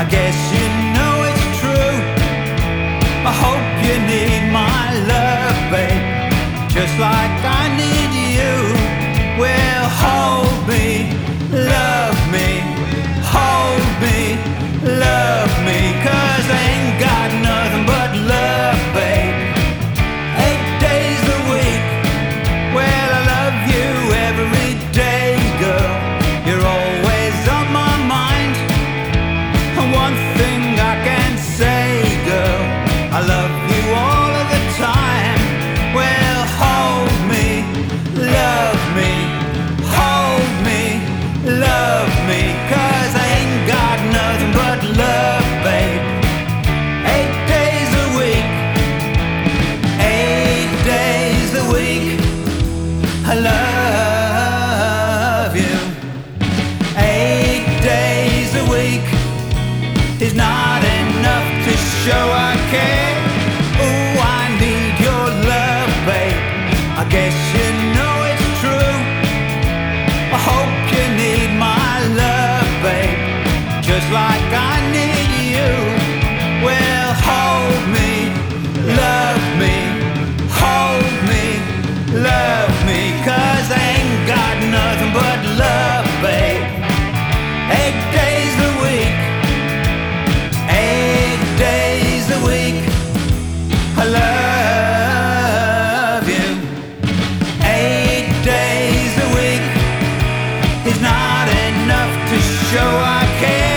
guess you know it's true. I hope you need my love, babe, just like I need you. Well, hold me, love me, hold me, love me, 'cause I ain't got nothing but love, babe. 8 days a week, well, I love you every day, girl. You're always on my mind. One thing I can say, girl, I love you all of the time. Well, hold me, love me, hold me, love me, 'cause I ain't got nothing but love, babe. 8 days a week, 8 days a week, I love you. 8 days a week is not enough to show I care. Oh, I need your love, babe. I guess you know it's true. I hope you need my love, babe, just like I need you. Well, hold me, love me, hold me, love me, 'cause I ain't got nothing but love, babe. 8 days a week, 8 days a week, I love you. 8 days a week is not enough to show I care.